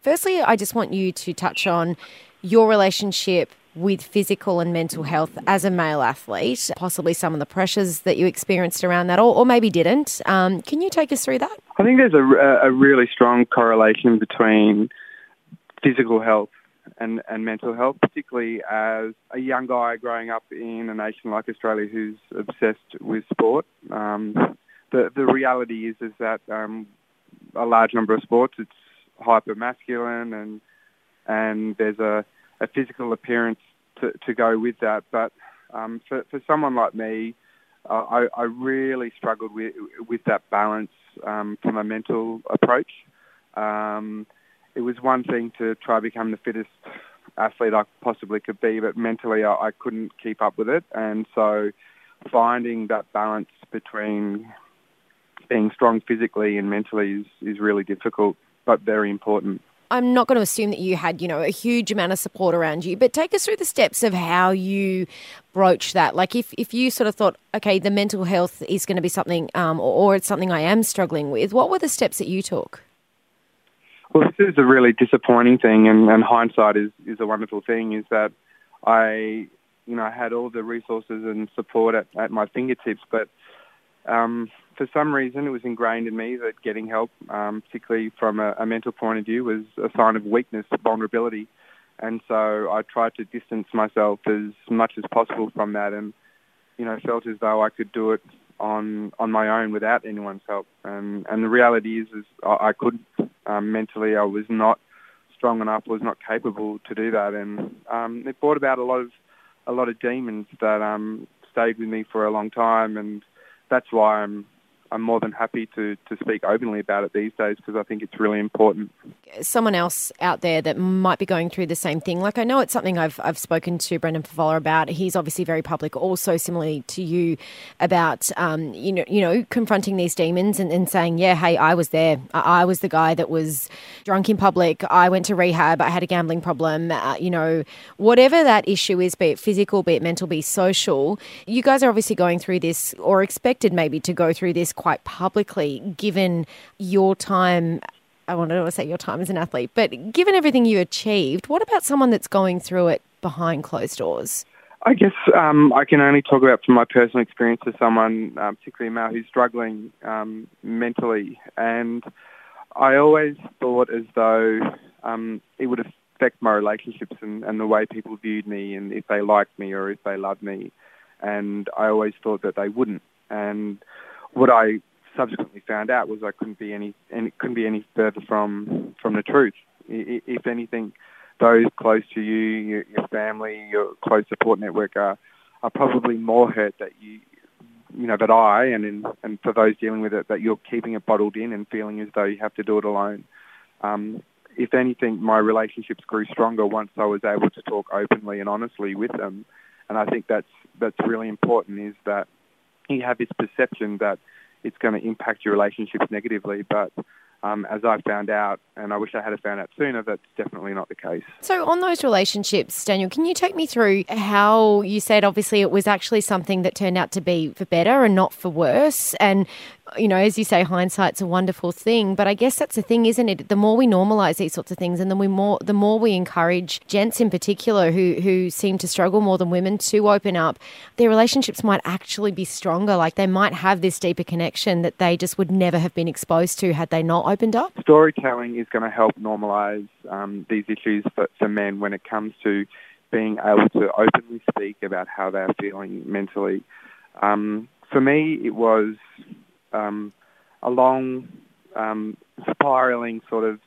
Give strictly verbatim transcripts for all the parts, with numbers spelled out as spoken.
Firstly, I just want you to touch on your relationship with physical and mental health as a male athlete, possibly some of the pressures that you experienced around that, or, or maybe didn't. Um, can you take us through that? I think there's a, a really strong correlation between physical health and, and mental health, particularly as a young guy growing up in a nation like Australia who's obsessed with sport. Um, the, the reality is, is that um, a large number of sports, it's hyper-masculine and, and there's a, a physical appearance to, to go with that. But um, for, for someone like me, uh, I, I really struggled with, with that balance um, from a mental approach. Um, It was one thing to try to become the fittest athlete I possibly could be, but mentally I, I couldn't keep up with it. And so finding that balance between being strong physically and mentally is, is really difficult, but very important. I'm not going to assume that you had, you know, a huge amount of support around you, but take us through the steps of how you broach that. Like if, if you sort of thought, okay, the mental health is going to be something, um, or, or it's something I am struggling with, what were the steps that you took? Well, this is a really disappointing thing, and, and hindsight is, is a wonderful thing, is that I, you know, I had all the resources and support at, at my fingertips, but um, for some reason it was ingrained in me that getting help, um, particularly from a, a mental point of view, was a sign of weakness, vulnerability. And so I tried to distance myself as much as possible from that, and, you know, felt as though I could do it on on my own without anyone's help. And, and the reality is, is I, I couldn't. Um, mentally, I was not strong enough, was not capable to do that, and um, it brought about a lot of a lot of demons that um, stayed with me for a long time, and that's why I'm I'm more than happy to, to speak openly about it these days, because I think it's really important. Someone else out there that might be going through the same thing, like I know it's something I've I've spoken to Brendan Favola about. He's obviously very public, also similarly to you, about um, you know you know confronting these demons and, and saying, yeah, hey, I was there. I, I was the guy that was drunk in public. I went to rehab. I had a gambling problem. Uh, you know, whatever that issue is, be it physical, be it mental, be it social. You guys are obviously going through this, or expected maybe to go through this quite publicly, given your time. I wanted to say your time as an athlete, but given everything you achieved, what about someone that's going through it behind closed doors? I guess um, I can only talk about from my personal experience as someone, um, particularly a male, who's struggling um, mentally. And I always thought as though um, it would affect my relationships and, and the way people viewed me, and if they liked me or if they loved me. And I always thought that they wouldn't. And what I subsequently found out was I couldn't be any, and it couldn't be any further from from the truth. If anything, those close to you, your, your family, your close support network are, are probably more hurt that you, you know, that I and in, and for those dealing with it, that you're keeping it bottled in and feeling as though you have to do it alone. Um, if anything, my relationships grew stronger once I was able to talk openly and honestly with them, and I think that's that's really important. Is that you have this perception that it's going to impact your relationships negatively, but um, as I found out, and I wish I had found out sooner, that's definitely not the case. So on those relationships, Daniel, can you take me through how you said obviously it was actually something that turned out to be for better and not for worse? And, you know, as you say, hindsight's a wonderful thing, but I guess that's the thing, isn't it? The more we normalise these sorts of things, and then we more, the more we encourage gents in particular who, who seem to struggle more than women to open up, their relationships might actually be stronger. Like they might have this deeper connection that they just would never have been exposed to had they not opened up. Storytelling is going to help normalise um, these issues for, for men when it comes to being able to openly speak about how they're feeling mentally. Um, for me, it was um, a long, um, spiralling sort of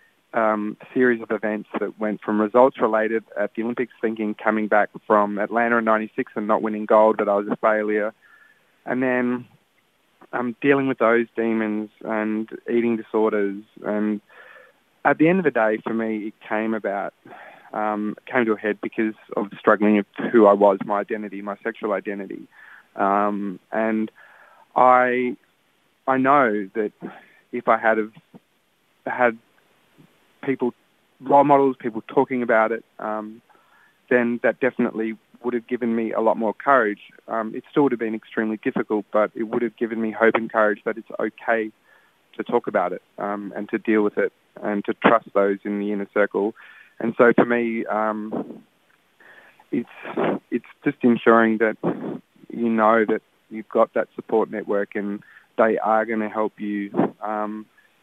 um, series of events that went from results related at the Olympics, thinking coming back from Atlanta in ninety-six and not winning gold that I was a failure, and then um, dealing with those demons and eating disorders. And at the end of the day, for me, it came about, um, came to a head because of struggling with who I was, my identity, my sexual identity. Um, and I, I know that if I had have had people, role models, people talking about it, um, then that definitely would have given me a lot more courage. Um, it still would have been extremely difficult, but it would have given me hope and courage that it's okay to talk about it um, and to deal with it. and to trust those in the inner circle. And so for me, um, it's it's just ensuring that you know that you've got that support network and they are going to help you. Um,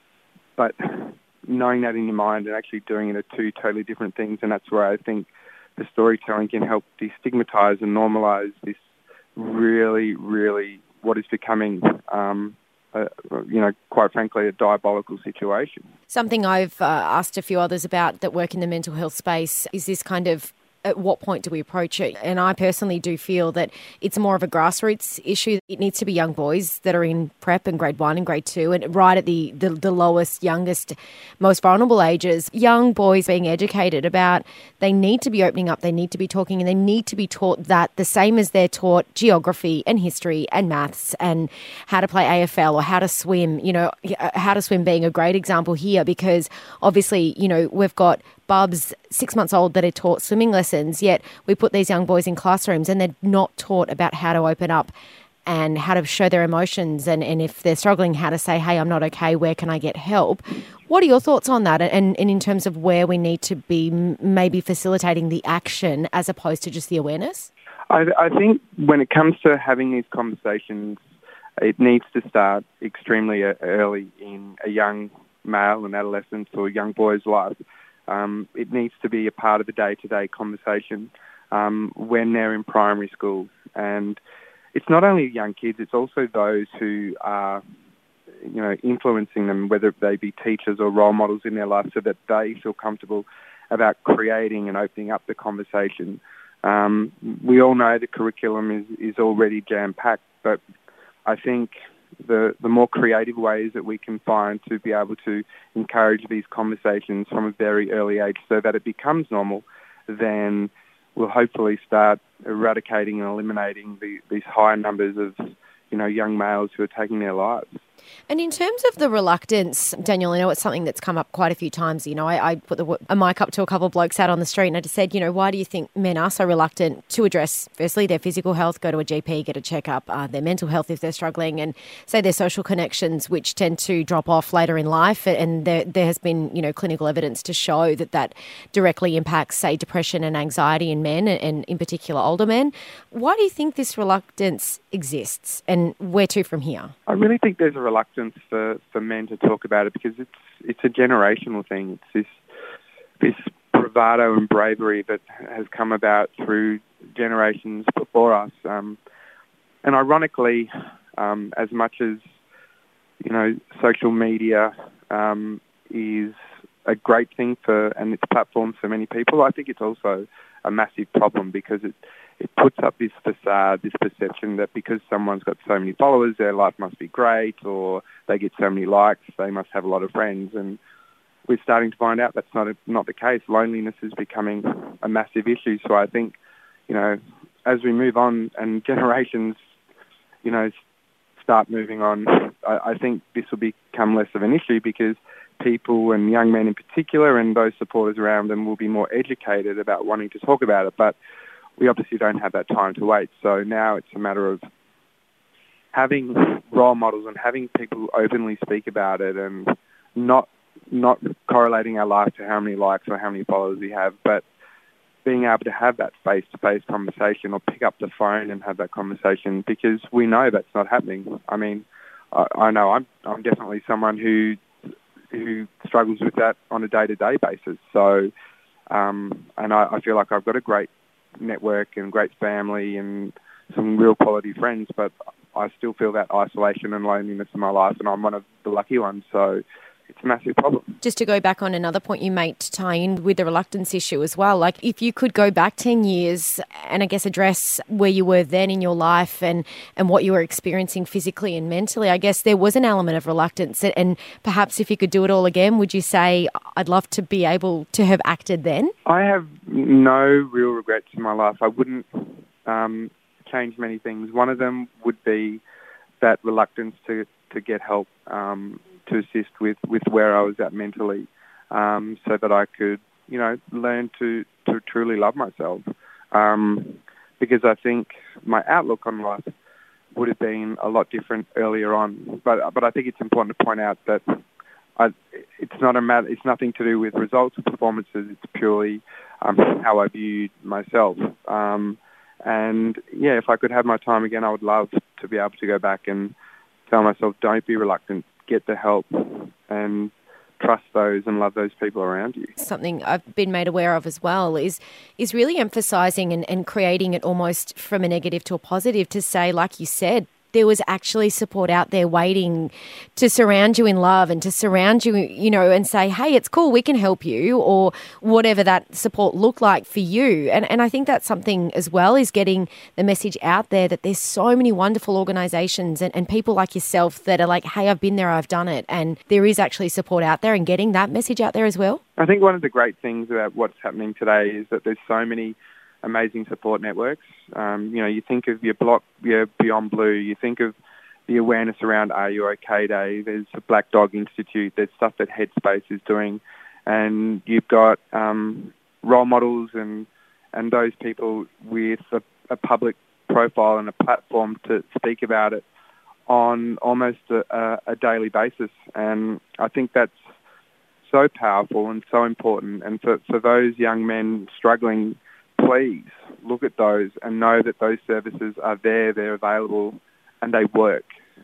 but knowing that in your mind and actually doing it are two totally different things, and that's where I think the storytelling can help destigmatise and normalise this really, really what is becoming, um, a, you know, quite frankly, a diabolical situation. Something I've uh, asked a few others about that work in the mental health space is this kind of, at what point do we approach it? And I personally do feel that it's more of a grassroots issue. It needs to be young boys that are in prep and grade one and grade two, and right at the, the, the lowest, youngest, most vulnerable ages, young boys being educated about they need to be opening up, they need to be talking, and they need to be taught that the same as they're taught geography and history and maths and how to play A F L or how to swim, you know, how to swim being a great example here, because obviously, you know, we've got bubs six months old that are taught swimming lessons, yet we put these young boys in classrooms and they're not taught about how to open up and how to show their emotions, and, and if they're struggling, how to say, hey, I'm not okay, where can I get help? What are your thoughts on that, and, and in terms of where we need to be maybe facilitating the action as opposed to just the awareness? I, I think when it comes to having these conversations, it needs to start extremely early in a young male and adolescent or young boy's life. Um, it needs to be a part of the day-to-day conversation um, when they're in primary school. And it's not only young kids, it's also those who are, you know, influencing them, whether they be teachers or role models in their life, so that they feel comfortable about creating and opening up the conversation. Um, we all know the curriculum is, is already jam-packed, but I think the the more creative ways that we can find to be able to encourage these conversations from a very early age so that it becomes normal, then we'll hopefully start eradicating and eliminating the, these high numbers of, you know, young males who are taking their lives. And in terms of the reluctance, Daniel, I know it's something that's come up quite a few times. You know, I, I put the, a mic up to a couple of blokes out on the street and I just said, you know, why do you think men are so reluctant to address, firstly, their physical health, go to a G P, get a checkup, uh, their mental health if they're struggling, and say their social connections, which tend to drop off later in life. And there, there has been, you know, clinical evidence to show that that directly impacts, say, depression and anxiety in men, and in particular older men. Why do you think this reluctance exists, and where to from here? I really think there's a reluctance for, for men to talk about it because it's it's a generational thing. It's this this bravado and bravery that has come about through generations before us. Um, and ironically, um, as much as, you know, social media um, is a great thing for, and it's platforms for many people, I think it's also a massive problem because it It puts up this facade, this perception that because someone's got so many followers, their life must be great, or they get so many likes, they must have a lot of friends. And we're starting to find out that's not a, not the case. Loneliness is becoming a massive issue. So I think, you know, as we move on and generations, you know, start moving on, I, I think this will become less of an issue because people, and young men in particular, and those supporters around them will be more educated about wanting to talk about it. But we obviously don't have that time to wait. So now it's a matter of having role models and having people openly speak about it, and not not correlating our life to how many likes or how many followers we have, but being able to have that face-to-face conversation or pick up the phone and have that conversation, because we know that's not happening. I mean, I, I know I'm I'm definitely someone who who struggles with that on a day-to-day basis. So, um, and I, I feel like I've got a great network and great family and some real quality friends, but I still feel that isolation and loneliness in my life, and I'm one of the lucky ones, so it's a massive problem. Just to go back on another point you made to tie in with the reluctance issue as well, like if you could go back ten years and I guess address where you were then in your life and, and what you were experiencing physically and mentally, I guess there was an element of reluctance, and perhaps if you could do it all again, would you say, I'd love to be able to have acted then? I have no real regrets in my life. I wouldn't um, change many things. One of them would be that reluctance to, to get help, um, to assist with, with where I was at mentally, um, so that I could, you know, learn to, to truly love myself. Um, because I think my outlook on life would have been a lot different earlier on. But but I think it's important to point out that I, it's not a matter. It's nothing to do with results or performances. It's purely um, how I viewed myself. Um, and yeah, if I could have my time again, I would love to be able to go back and tell myself, don't be reluctant, get the help, and trust those and love those people around you. Something I've been made aware of as well is is really emphasising and, and creating it almost from a negative to a positive, to say, like you said, there was actually support out there waiting to surround you in love and to surround you, you know, and say, hey, it's cool, we can help you, or whatever that support looked like for you. And and I think that's something as well, is getting the message out there that there's so many wonderful organisations and, and people like yourself that are like, hey, I've been there, I've done it. And there is actually support out there, and getting that message out there as well. I think one of the great things about what's happening today is that there's so many amazing support networks. Um, you know, you think of your block, your Beyond Blue, you think of the awareness around Are You OK Day, there's the Black Dog Institute, there's stuff that Headspace is doing, and you've got um, role models and, and those people with a, a public profile and a platform to speak about it on almost a, a daily basis. And I think that's so powerful and so important. And for, for those young men struggling, please look at those and know that those services are there, they're available, and they work.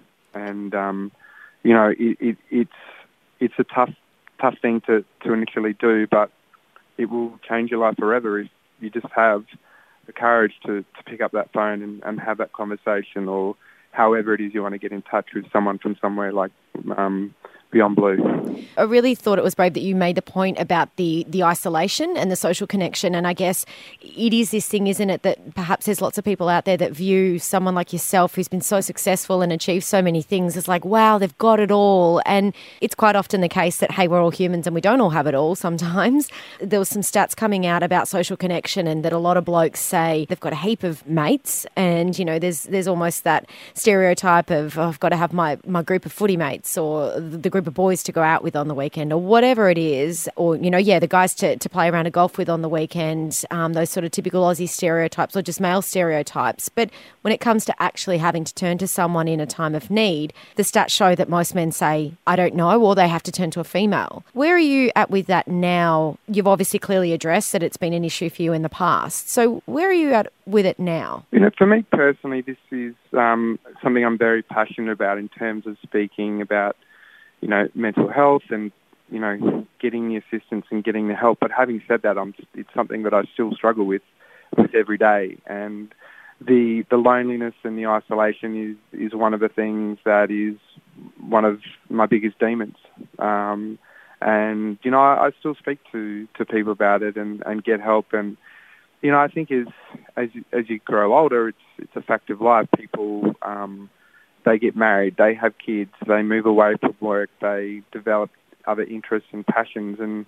And um, you know, it, it, it's it's a tough tough thing to, to initially do, but it will change your life forever if you just have the courage to, to pick up that phone and, and have that conversation, or however it is you want to get in touch with someone from somewhere like um, Beyond Blue. I really thought it was brave that you made the point about the, the isolation and the social connection. And I guess it is this thing, isn't it, that perhaps there's lots of people out there that view someone like yourself who's been so successful and achieved so many things as like, wow, they've got it all. And it's quite often the case that, hey, we're all humans and we don't all have it all sometimes. There was some stats coming out about social connection, and that a lot of blokes say they've got a heap of mates, and, you know, there's there's almost that stereotype of, oh, I've got to have my, my group of footy mates, or the group of boys to go out with on the weekend, or whatever it is, or, you know, yeah, the guys to, to play around a golf with on the weekend, um, those sort of typical Aussie stereotypes, or just male stereotypes. But when it comes to actually having to turn to someone in a time of need, the stats show that most men say, I don't know, or they have to turn to a female. Where are you at with that now? You've obviously clearly addressed that it's been an issue for you in the past. So where are you at with it now? You know, for me personally, this is um, something I'm very passionate about in terms of speaking about, you know, mental health and, you know, getting the assistance and getting the help. But having said that, I'm, it's something that I still struggle with, with every day. And the the loneliness and the isolation is, is one of the things that is one of my biggest demons. Um, and, you know, I, I still speak to, to people about it and, and get help. And, you know, I think as as, as you grow older, it's, it's a fact of life. People... Um, They get married, they have kids, they move away from work, they develop other interests and passions, and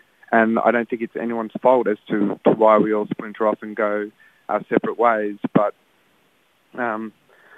and I don't think it's anyone's fault as to, to why we all splinter off and go our separate ways. But um,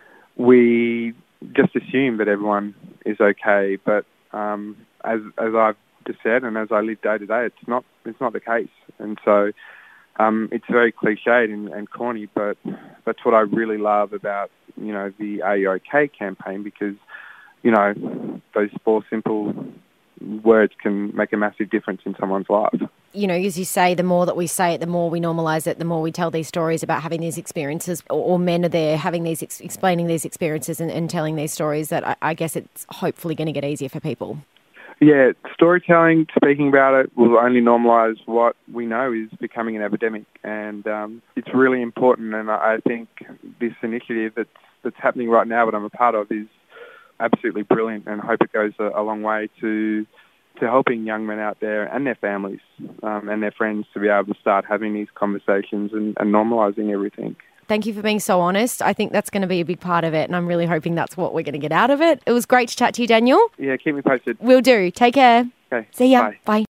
we just assume that everyone is okay. But um, as as I've just said, and as I live day to day, it's not it's not the case. And so um, it's very cliched and, and corny, but that's what I really love about, you know, the Are You OK campaign, because, you know, those four simple words can make a massive difference in someone's life. You know, as you say, the more that we say it, the more we normalise it, the more we tell these stories about having these experiences, or, or men are there having these, ex- explaining these experiences and, and telling these stories, that I, I guess it's hopefully going to get easier for people. Yeah, storytelling, speaking about it, will only normalise what we know is becoming an epidemic, and um, it's really important. And I think this initiative that's that's happening right now, that I'm a part of, is absolutely brilliant, and I hope it goes a, a long way to to helping young men out there and their families um, and their friends to be able to start having these conversations and, and normalising everything. Thank you for being so honest. I think that's going to be a big part of it, and I'm really hoping that's what we're going to get out of it. It was great to chat to you, Daniel. Yeah, keep me posted. Will do. Take care. Okay. See ya. Bye. Bye.